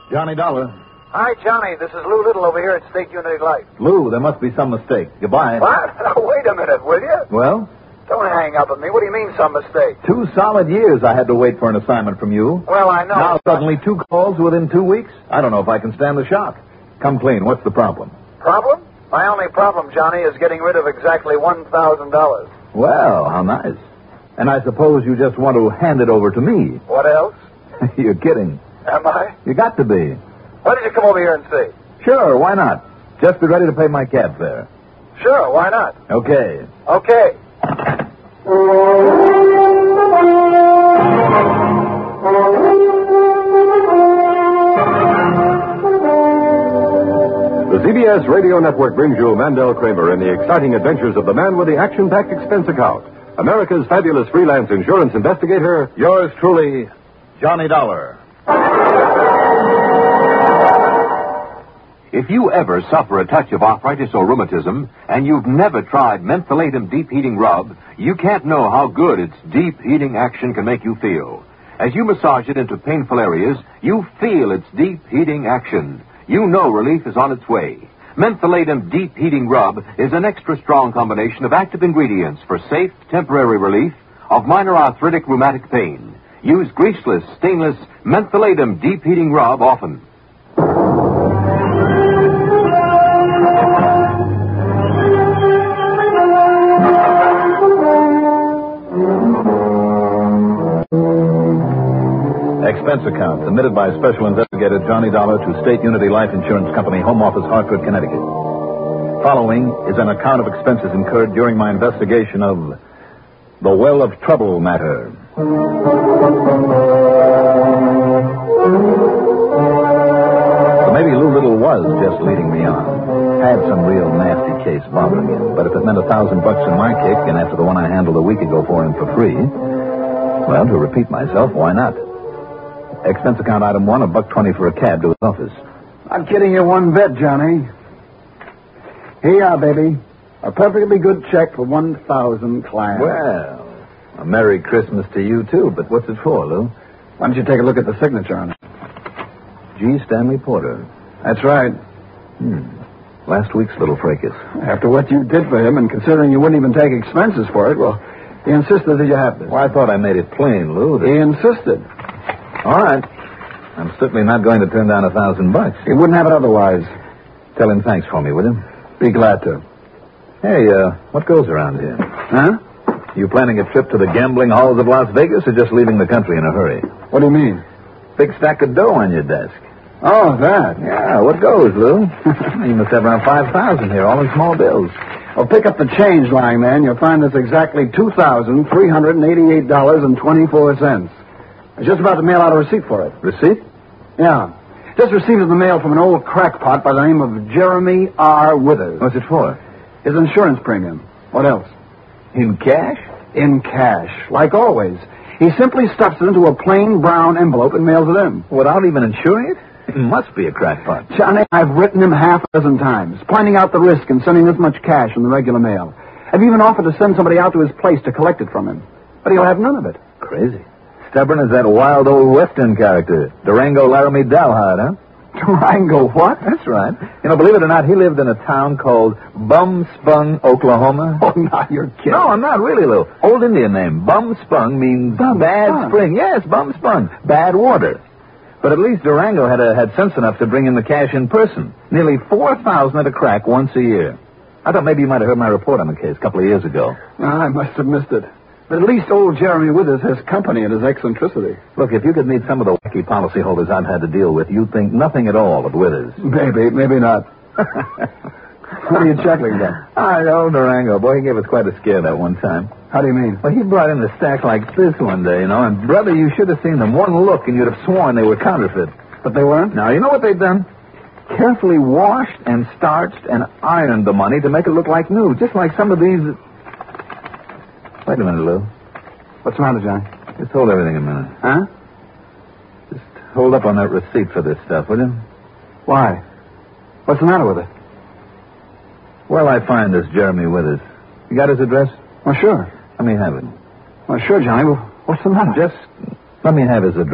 Johnny Dollar. Hi, Johnny. This is Lou Little over here at State Unity Life. Lou, there must be some mistake. Goodbye. What? Now, wait a minute, will you? Well? Don't hang up at me. What do you mean, some mistake? 2 solid years I had to wait for an assignment from you. Well, I know. Now suddenly 2 calls within 2 weeks? I don't know if I can stand the shock. Come clean. What's the problem? Problem? My only problem, Johnny, is getting rid of exactly $1,000. Well, how nice. And I suppose you just want to hand it over to me. What else? You're kidding. Am I? You got to be. Why did you come over here and see? Sure, why not? Just be ready to pay my cab fare. Sure, why not? Okay. Okay. The CBS Radio Network brings you Mandel Kramer in the exciting adventures of the man with the action-packed expense account. America's fabulous freelance insurance investigator, Yours truly, Johnny Dollar. If you ever suffer a touch of arthritis or rheumatism, and you've never tried Mentholatum Deep Heating Rub, you can't know how good its deep heating action can make you feel. As you massage it into painful areas, you feel its deep heating action. You know relief is on its way. Mentholatum Deep Heating Rub is an extra strong combination of active ingredients for safe, temporary relief of minor arthritic rheumatic pain. Use greaseless, stainless Mentholatum Deep Heating Rub often. Expense account submitted by Special Investigator Johnny Dollar to State Unity Life Insurance Company, Home Office, Hartford, Connecticut. Following is an account of expenses incurred during my investigation of the Well of Trouble matter. So maybe Lou Little was just leading me on. Had some real nasty case bothering him, but if it meant $1,000 in my kick, and after the one I handled a week ago for him for free, well, to repeat myself, why not? Expense account item 1, $1.20 for a cab to his office. I'm kidding you one bit, Johnny. Here you are, baby. A perfectly good check for 1,000 clams. Well, a Merry Christmas to you, too. But what's it for, Lou? Why don't you take a look at the signature on it? G. Stanley Porter. That's right. Last week's little fracas. After what you did for him, and considering you wouldn't even take expenses for it, well, he insisted that you have this. Well, I thought I made it plain, Lou. He insisted. All right. I'm certainly not going to turn down $1,000. He wouldn't have it otherwise. Tell him thanks for me, will you? Be glad to. Hey, what goes around here? Huh? You planning a trip to the gambling halls of Las Vegas or just leaving the country in a hurry? What do you mean? Big stack of dough on your desk. Oh, that. Yeah, what goes, Lou? You must have around 5,000 here, all in small bills. Well, pick up the change, lying man. You'll find there's exactly $2,388.24. I was just about to mail out a receipt for it. Receipt? Yeah. Just received in the mail from an old crackpot by the name of Jeremy R. Withers. What's it for? His insurance premium. What else? In cash? In cash. Like always. He simply stuffs it into a plain brown envelope and mails it in. Without even insuring it? It must be a crackpot. Johnny, I've written him half a dozen times, pointing out the risk in sending this much cash in the regular mail. I've even offered to send somebody out to his place to collect it from him. But he'll have none of it. Crazy. Stubborn as that wild old Western character, Durango Laramie Dalhart, huh? Durango what? That's right. You know, believe it or not, he lived in a town called Bumspung, Oklahoma. Oh, now you're kidding. No, I'm not really, Lou. Old Indian name. Bumspung means bad spring. Yes, Bumspung. Bad water. But at least Durango had sense enough to bring in the cash in person. Nearly 4,000 at a crack once a year. I thought maybe you might have heard my report on the case a couple of years ago. I must have missed it. But at least old Jeremy Withers has company in his eccentricity. Look, if you could meet some of the wacky policyholders I've had to deal with, you'd think nothing at all of Withers. Maybe not. What are you chuckling at? I know, Durango. Boy, he gave us quite a scare that one time. How do you mean? Well, he brought in a stack like this one day, and brother, you should have seen them. One look, and you'd have sworn they were counterfeit. But they weren't? Now, you know what they've done? Carefully washed and starched and ironed the money to make it look like new, just like some of these... Wait a minute, Lou. What's the matter, John? Just hold everything a minute. Huh? Just hold up on that receipt for this stuff, will you? Why? What's the matter with it? Well, I find this Jeremy Withers. You got his address? Well, sure. Let me have it. Well, sure, Johnny. Well, what's the matter? Just let me have his address.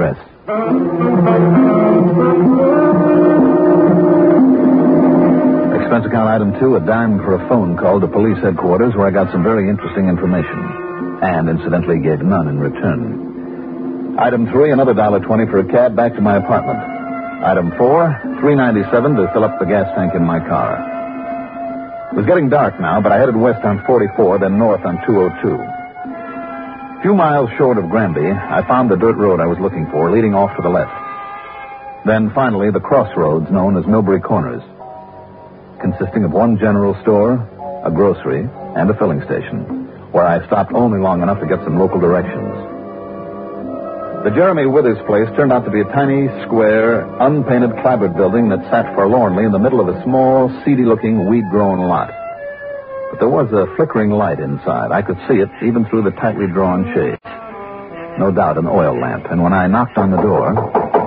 Expense account item 2, a dime for a phone call to police headquarters where I got some very interesting information. And incidentally gave none in return. Item 3, another $1.20 for a cab back to my apartment. Item 4, $3.97 to fill up the gas tank in my car. It was getting dark now, but I headed west on 44, then north on 202. A few miles short of Granby, I found the dirt road I was looking for, leading off to the left. Then, finally, the crossroads known as Millbury Corners, consisting of one general store, a grocery, and a filling station, where I stopped only long enough to get some local directions. The Jeremy Withers place turned out to be a tiny, square, unpainted clapboard building that sat forlornly in the middle of a small, seedy-looking, weed-grown lot. But there was a flickering light inside. I could see it even through the tightly drawn shades. No doubt an oil lamp. And when I knocked on the door...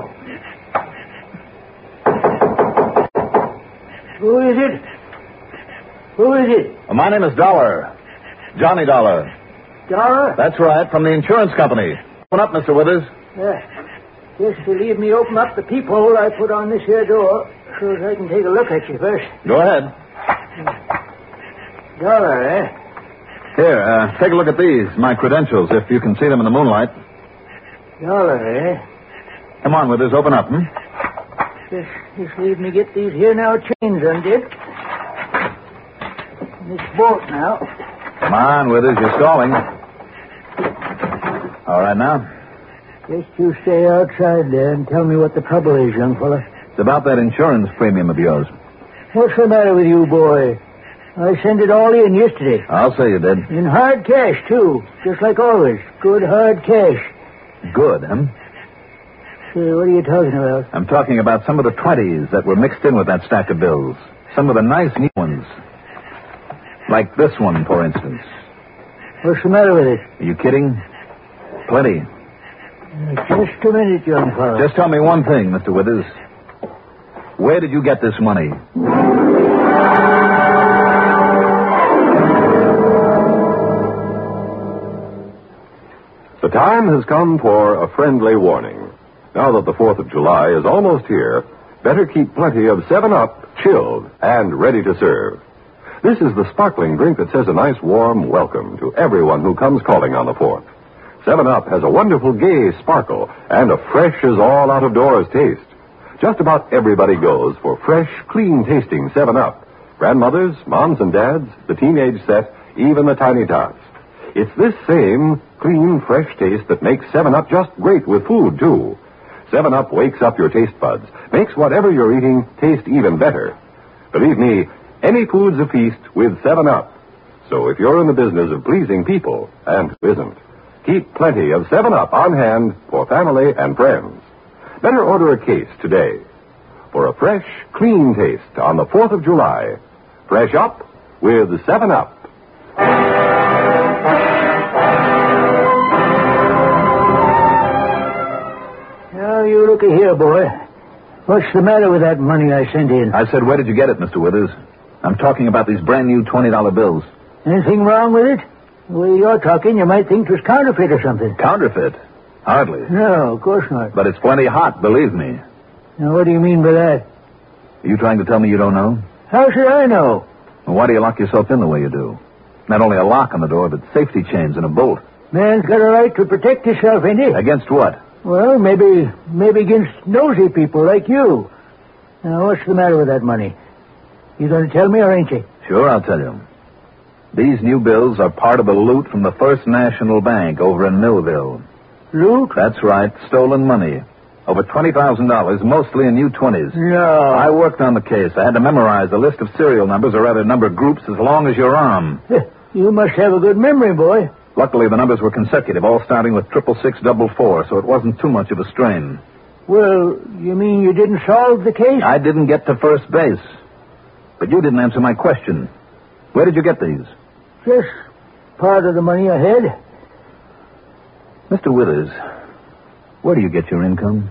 Who is it? Who is it? My name is Dollar. Johnny Dollar. Dollar? That's right, from the insurance company. Open up, Mr. Withers. Just to leave me open up the peephole I put on this here door so as I can take a look at you first. Go ahead. Dollar, eh? Here, take a look at these, my credentials, if you can see them in the moonlight. Dollar, eh? Come on, Withers, open up, Just leave me get these here now chains undid. This bolt now. Come on, Withers, you're stalling. All right, now? Just you stay outside there and tell me what the trouble is, young fella. It's about that insurance premium of yours. What's the matter with you, boy? I sent it all in yesterday. I'll say you did. In hard cash, too. Just like always. Good hard cash. Good, huh? Say, what are you talking about? I'm talking about some of the 20s that were mixed in with that stack of bills. Some of the nice new ones. Like this one, for instance. What's the matter with it? Are you kidding? Plenty. Just a minute, young fellow. Just tell me one thing, Mr. Withers. Where did you get this money? The time has come for a friendly warning. Now that the 4th of July is almost here, better keep plenty of 7-Up chilled and ready to serve. This is the sparkling drink that says a nice warm welcome to everyone who comes calling on the 4th. 7-Up has a wonderful gay sparkle and a fresh as all out-of-doors taste. Just about everybody goes for fresh, clean-tasting 7-Up. Grandmothers, moms and dads, the teenage set, even the tiny tots. It's this same clean, fresh taste that makes 7-Up just great with food, too. 7-Up wakes up your taste buds, makes whatever you're eating taste even better. Believe me, any food's a feast with 7-Up. So if you're in the business of pleasing people, and who isn't, keep plenty of 7-Up on hand for family and friends. Better order a case today. For a fresh, clean taste on the 4th of July. Fresh up with 7-Up. Now, you look here, boy. What's the matter with that money I sent in? I said, where did you get it, Mr. Withers? I'm talking about these brand new $20 bills. Anything wrong with it? The way you're talking, you might think it was counterfeit or something. Counterfeit? Hardly. No, of course not. But it's plenty hot, believe me. Now, what do you mean by that? Are you trying to tell me you don't know? How should I know? Well, why do you lock yourself in the way you do? Not only a lock on the door, but safety chains and a bolt. Man's got a right to protect himself, ain't he? Against what? Well, maybe against nosy people like you. Now, what's the matter with that money? You going to tell me or ain't you? Sure, I'll tell you. These new bills are part of a loot from the First National Bank over in Millville. Loot? That's right, stolen money. Over $20,000, mostly in new 20s. No. I worked on the case. I had to memorize a list of serial numbers, or rather number groups, as long as your arm. You must have a good memory, boy. Luckily, the numbers were consecutive, all starting with 66644, so it wasn't too much of a strain. Well, you mean you didn't solve the case? I didn't get to first base. But you didn't answer my question. Where did you get these? Just part of the money I had. Mr. Withers, where do you get your income?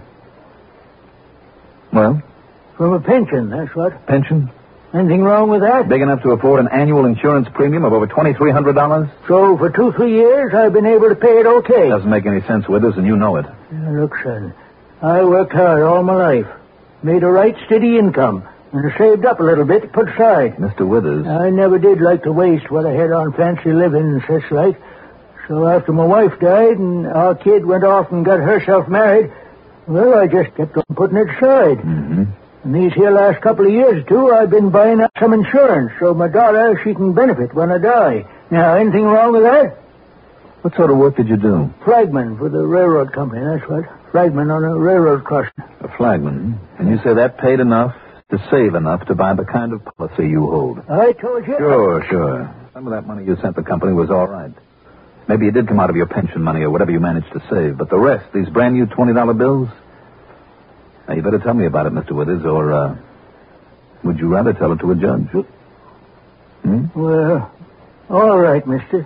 Well? From a pension, that's what. Pension? Anything wrong with that? Big enough to afford an annual insurance premium of over $2,300? So for 2-3 years, I've been able to pay it okay. Doesn't make any sense, Withers, and you know it. Now, look, son, I worked hard all my life. Made a right steady income. And I saved up a little bit to put aside. Mr. Withers. I never did like to waste what I had on fancy living and such like. So after my wife died and our kid went off and got herself married, well, I just kept on putting it aside. Mm-hmm. And these here last couple of years, too, I've been buying up some insurance so my daughter, she can benefit when I die. Now, anything wrong with that? What sort of work did you do? Flagman for the railroad company, that's what. Flagman on a railroad crossing. A flagman. And you say that paid enough to save enough to buy the kind of policy you hold? I told you. Sure. Some of that money you sent the company was all right. Maybe it did come out of your pension money or whatever you managed to save. But the rest, these brand new $20 bills? Now, you better tell me about it, Mr. Withers, or would you rather tell it to a judge? Well, all right, Mr.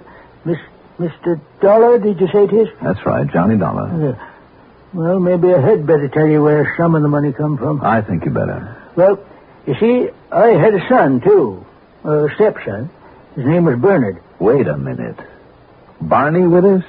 Dollar, did you say it is? That's right, Johnny Dollar. Well, maybe I had better tell you where some of the money come from. I think you better. Well, you see, I had a son, too. A stepson. His name was Bernard. Wait a minute. Barney Withers?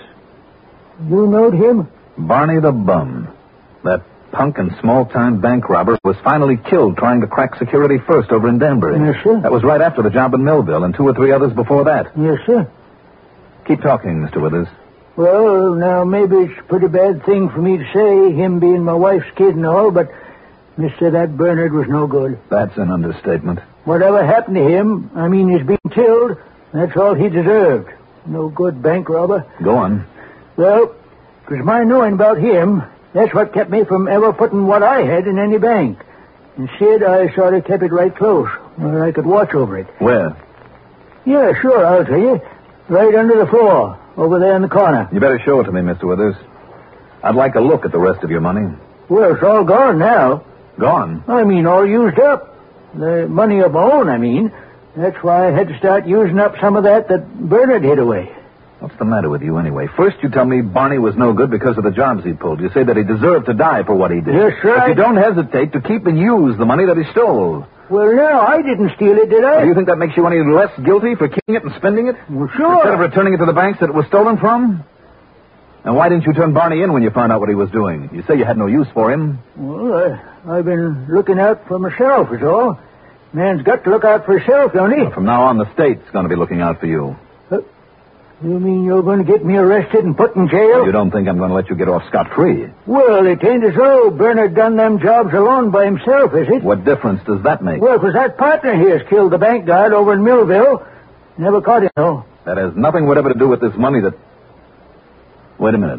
You knowed him? Barney the Bum. That punk and small-time bank robber was finally killed trying to crack Security First over in Danbury. Yes, sir. That was right after the job in Millville and 2 or 3 others before that. Yes, sir. Keep talking, Mr. Withers. Well, now, maybe it's a pretty bad thing for me to say, him being my wife's kid and all, but, mister, that Bernard was no good. That's an understatement. Whatever happened to him, I mean, he's been killed, that's all he deserved. No good bank robber. Go on. Well, it was my knowing about him. That's what kept me from ever putting what I had in any bank. Instead, I sort of kept it right close, where I could watch over it. Where? Yeah, sure, I'll tell you. Right under the floor, over there in the corner. You better show it to me, Mr. Withers. I'd like a look at the rest of your money. Well, it's all gone now. Gone? I mean, all used up. The money of my own, I mean. That's why I had to start using up some of that Bernard hid away. What's the matter with you, anyway? First, you tell me Barney was no good because of the jobs he pulled. You say that he deserved to die for what he did. Yes, sir. But you don't hesitate to keep and use the money that he stole. Well, no, I didn't steal it, did I? Do you think that makes you any less guilty for keeping it and spending it? Well, sure. Instead of returning it to the banks that it was stolen from? And why didn't you turn Barney in when you found out what he was doing? You say you had no use for him. Well, I've been looking out for myself, is all. Man's got to look out for himself, don't he? Well, from now on, the state's going to be looking out for you. You mean you're going to get me arrested and put in jail? You don't think I'm going to let you get off scot-free? Well, it ain't as though Bernard done them jobs alone by himself, is it? What difference does that make? Well, 'cause that partner here's killed the bank guard over in Millville. Never caught him, though. That has nothing whatever to do with this money that... Wait a minute.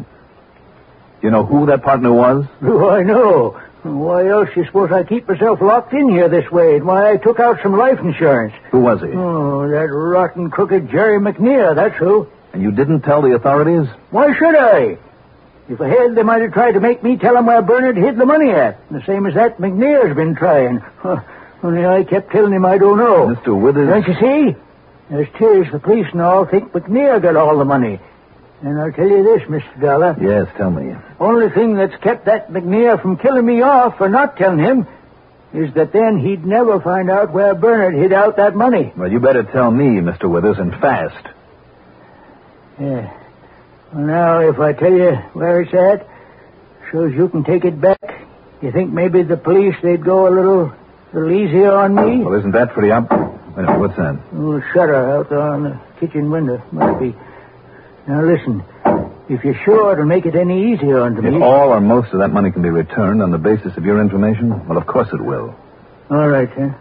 You know who that partner was? Oh, I know. Why else you suppose I keep myself locked in here this way? And why I took out some life insurance. Who was he? Oh, that rotten, crooked Jerry McNear, that's who. And you didn't tell the authorities? Why should I? If I had, they might have tried to make me tell them where Bernard hid the money at. The same as that McNear's been trying. Only I kept telling him I don't know. Mr. Withers... Don't you see? As 'tis, the police and all think McNear got all the money. And I'll tell you this, Mr. Dollar. Yes, tell me. Only thing that's kept that McNear from killing me off for not telling him is that then he'd never find out where Bernard hid out that money. Well, you better tell me, Mr. Withers, and fast. Yeah. Well, now, if I tell you where it's at, so's you can take it back, you think maybe the police, they'd go a little easier on me? Well, isn't that pretty up? Wait a minute, what's that? A little shutter out there on the kitchen window, might be. Now, listen. If you're sure it'll make it any easier on me... If all or most of that money can be returned on the basis of your information, well, of course it will. All right, then.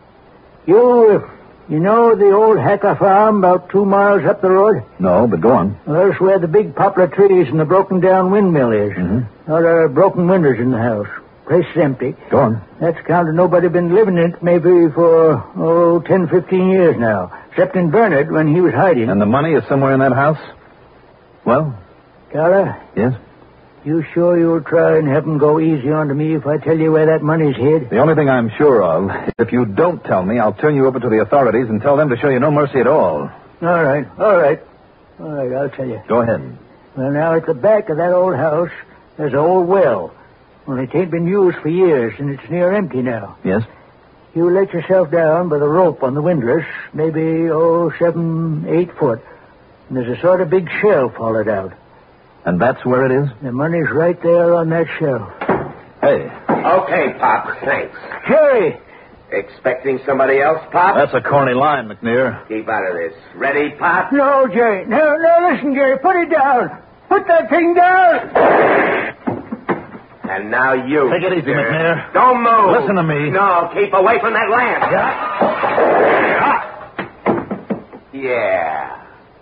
You know the old Hacker farm about 2 miles up the road? No, but go on. Well, that's where the big poplar trees and the broken-down windmill is. Mm-hmm. There are broken windows in the house. Place is empty. Go on. That's counted nobody been living in it maybe for, 10, 15 years now. Except in Bernard when he was hiding. And the money is somewhere in that house? Well? Dollar? Yes? You sure you'll try and have them go easy on to me if I tell you where that money's hid? The only thing I'm sure of, if you don't tell me, I'll turn you over to the authorities and tell them to show you no mercy at all. All right, I'll tell you. Go ahead. Well, now, at the back of that old house, there's an old well. Only it ain't been used for years, and it's near empty now. Yes? You let yourself down by the rope on the windlass, maybe, 7, 8 foot. And there's a sort of big shelf hollowed out. And that's where it is? The money's right there on that shelf. Hey. Okay, Pop, thanks. Jerry! Expecting somebody else, Pop? That's a corny line, McNear. Keep out of this. Ready, Pop? No, Jerry. No, listen, Jerry. Put it down. Put that thing down. And now you. Take it easy, McNear. Don't move. Listen to me. No, keep away from that lamp. Yeah.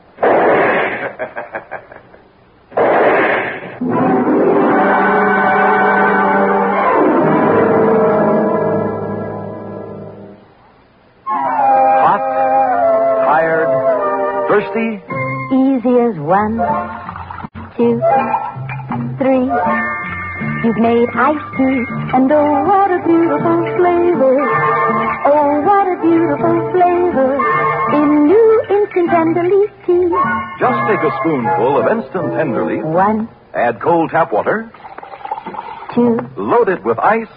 Hot, tired, thirsty. Easy as 1, 2, 3. You've made iced tea, and oh, what a beautiful flavor. Oh, what a beautiful flavor in new instant Tenderleaf tea. Just take a spoonful of instant Tenderleaf. 1, Add cold tap water. 2, Load it with ice.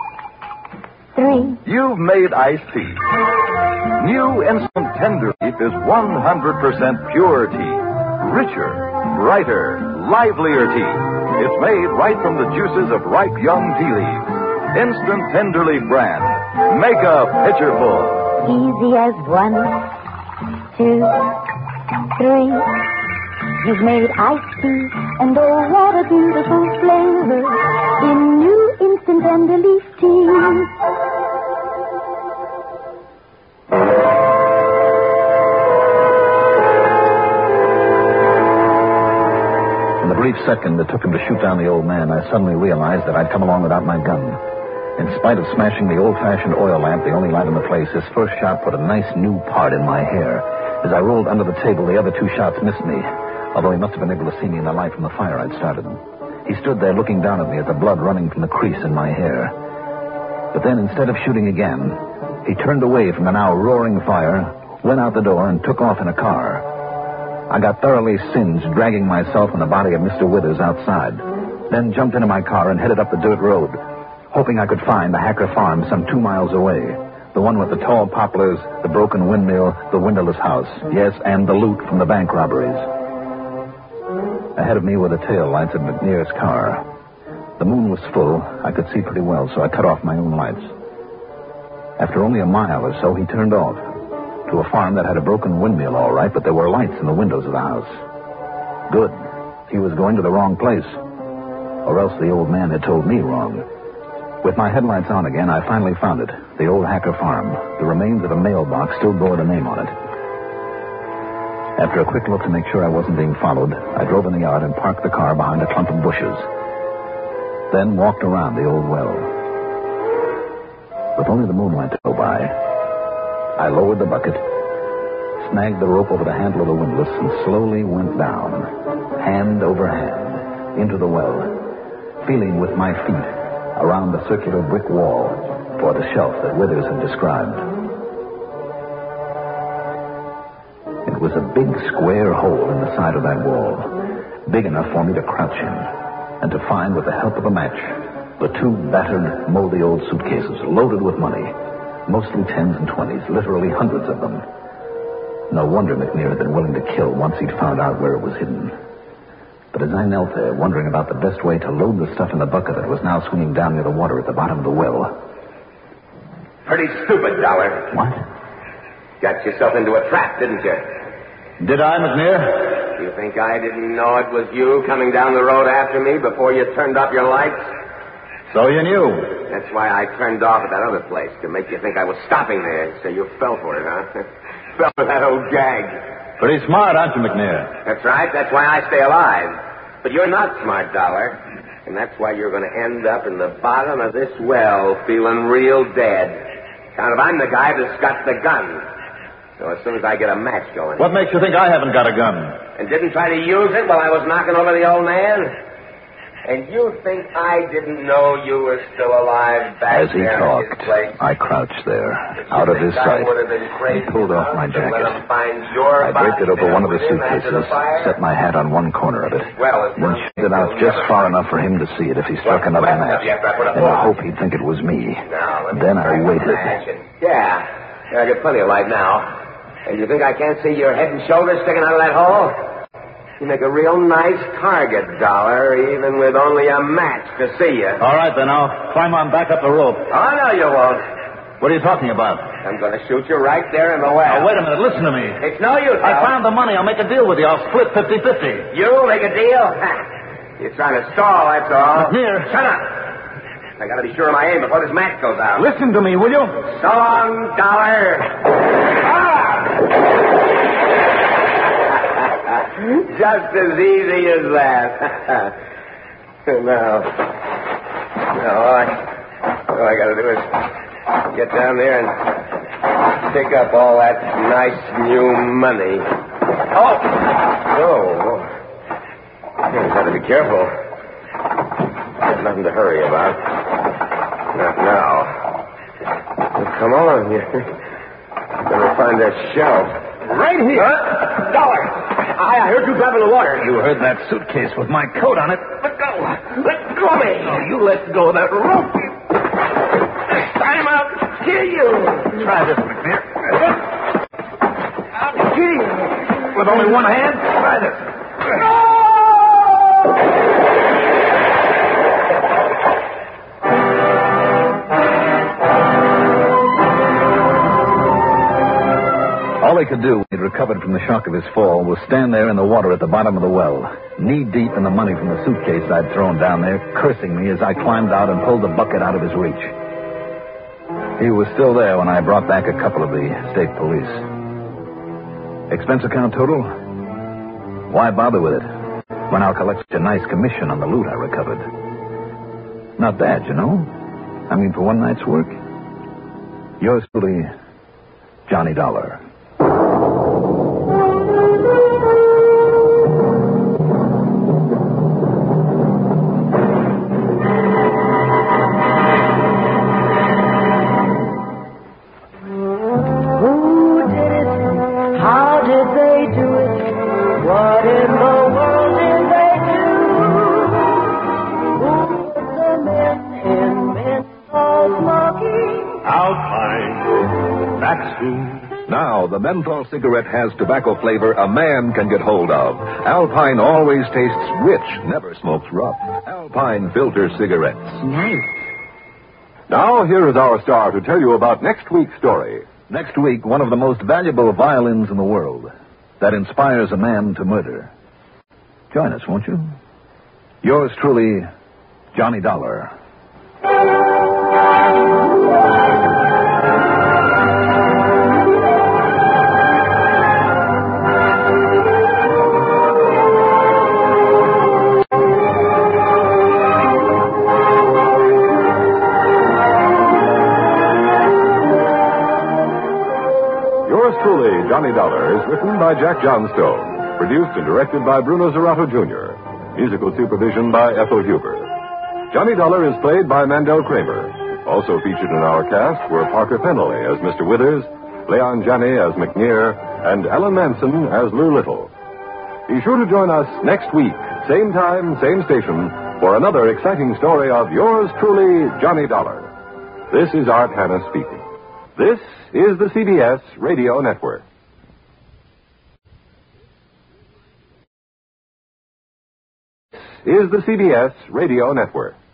3. You've made iced tea. New instant Tenderleaf is 100% pure tea. Richer, brighter, livelier tea. It's made right from the juices of ripe young tea leaves. Instant Tenderleaf brand. Make a pitcher full. Easy as 1, 2, 3. You've made iced tea, and oh, what a beautiful flavor in new instant Tenderleaf tea. In the brief second it took him to shoot down the old man, I suddenly realized that I'd come along without my gun. In spite of smashing the old-fashioned oil lamp, the only light in the place, his first shot put a nice new part in my hair. As I rolled under the table, the other 2 shots missed me, although he must have been able to see me in the light from the fire I'd started. He stood there looking down at me at the blood running from the crease in my hair. But then, instead of shooting again, he turned away from the now roaring fire, went out the door, and took off in a car. I got thoroughly singed, dragging myself and the body of Mr. Withers outside, then jumped into my car and headed up the dirt road, hoping I could find the Hacker farm some 2 miles away. The one with the tall poplars, the broken windmill, the windowless house. Yes, and the loot from the bank robberies. Ahead of me were the tail lights of McNear's car. The moon was full. I could see pretty well, so I cut off my own lights. After only a mile or so, he turned off to a farm that had a broken windmill, all right, but there were lights in the windows of the house. Good. He was going to the wrong place. Or else the old man had told me wrong. With my headlights on again, I finally found it. The old Hacker farm. The remains of a mailbox still bore the name on it. After a quick look to make sure I wasn't being followed, I drove in the yard and parked the car behind a clump of bushes. Then walked around the old well. With only the moonlight to go by, I lowered the bucket, snagged the rope over the handle of the windlass, and slowly went down, hand over hand, into the well, feeling with my feet around the circular brick wall for the shelf that Withers had described. It was a big square hole in the side of that wall, big enough for me to crouch in, and to find, with the help of a match, the 2 battered, moldy old suitcases loaded with money, mostly 10s and 20s, literally hundreds of them. No wonder McNear had been willing to kill once he'd found out where it was hidden. But as I knelt there, wondering about the best way to load the stuff in the bucket that was now swinging down near the water at the bottom of the well... Pretty stupid, Dollar. What? Got yourself into a trap, didn't you? Did I, McNear? You think I didn't know it was you coming down the road after me before you turned off your lights? So you knew. That's why I turned off at that other place, to make you think I was stopping there, so you fell for it, huh? Fell for that old gag. Pretty smart, aren't you, McNear? That's right. That's why I stay alive. But you're not smart, Dollar. And that's why you're going to end up in the bottom of this well feeling real dead. Count if I'm the guy that's got the gun. So as soon as I get a match going... What makes you think I haven't got a gun? And didn't try to use it while I was knocking over the old man? And you think I didn't know you were still alive back As he there talked, in his place? I crouched there, out of his sight, and pulled off my jacket. I draped it over one of the suitcases, set my hat on one corner of it, then shoved it out just far enough for him to see it if he struck another match, in the hope he'd think it was me. Then I waited. Yeah, I got plenty of light now. And you think I can't see your head and shoulders sticking out of that hole? You make a real nice target, Dollar, even with only a match to see you. All right, then I'll climb on back up the rope. Oh, no, you won't. What are you talking about? I'm going to shoot you right there in the well. Now, wait a minute. Listen to me. It's no use, I Dollar. found the money. I'll make a deal with you. I'll split 50-50. You make a deal? You're trying to stall, that's all. Here. Shut up. I got to be sure of my aim before this match goes out. Listen to me, will you? So long, Dollar. Just as easy as that. Now, all I got to do is get down there and pick up all that nice new money. Oh. I've got to be careful. There's nothing to hurry about. Not now. Well, come on. You're going to find that shelf. Right here. Dollar! I heard you grabbing the water. You heard that suitcase with my coat on it. Let go. Let go of me. Oh, you let go of that rope. Time out. Kill you. Try this, McNear. I'll kill you. With only one hand? Try this. All he could do when he'd recovered from the shock of his fall was stand there in the water at the bottom of the well, knee-deep in the money from the suitcase I'd thrown down there, cursing me as I climbed out and pulled the bucket out of his reach. He was still there when I brought back a couple of the state police. Expense account total? Why bother with it when I'll collect such a nice commission on the loot I recovered? Not bad, you know. I mean, for one night's work. Yours truly, Johnny Dollar. Now, the menthol cigarette has tobacco flavor a man can get hold of. Alpine always tastes rich, never smokes rough. Alpine filter cigarettes. Nice. Now, here is our star to tell you about next week's story. Next week, one of the most valuable violins in the world that inspires a man to murder. Join us, won't you? Yours truly, Johnny Dollar. Johnny Dollar is written by Jack Johnstone, produced and directed by Bruno Zerato Jr., musical supervision by Ethel Huber. Johnny Dollar is played by Mandel Kramer. Also featured in our cast were Parker Fennelly as Mr. Withers, Leon Janney as McNear, and Alan Manson as Lou Little. Be sure to join us next week, same time, same station, for another exciting story of yours truly, Johnny Dollar. This is Art Hanna speaking. This is the CBS Radio Network. Is the CBS Radio Network.